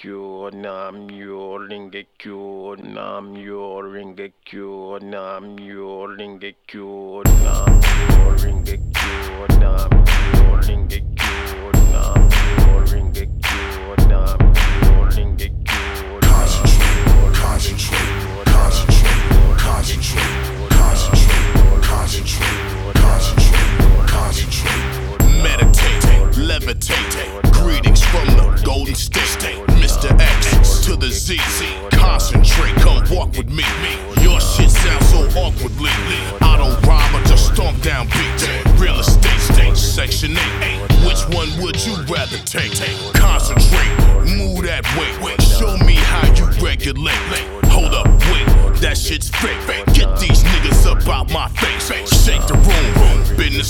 Ringekyo, Namyo Ringekyo, Namyo Ringekyo, Namyo Ringekyo, Namyo Ringekyo, Namyo Ringekyo, Namyo Ringekyo, Namyo Ringekyo. Concentrate, concentrate, concentrate, concentrate, concentrate, concentrate, concentrate. Meditate, levitate. Greetings from the Golden State, Mr. X to the Z. Concentrate, come walk with me. Your shit sounds so awkwardly. I don't rhyme, I just stomp down beat. Real estate state, section 8. Which one would you rather take? Concentrate, move that way. Show me how you regulate. Hold up, wait, that shit's fake. Get these niggas up out my face. Shake the room, business